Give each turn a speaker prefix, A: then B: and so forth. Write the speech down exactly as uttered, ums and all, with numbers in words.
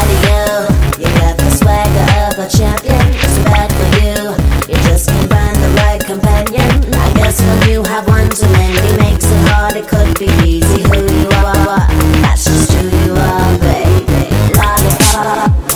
A: bad of you. You got the swagger of a champion. It's bad for you. You just can't find the right companion. I guess when you have one too many makes it hard. It could be easy who you are. That's just who you are, baby. La la la la.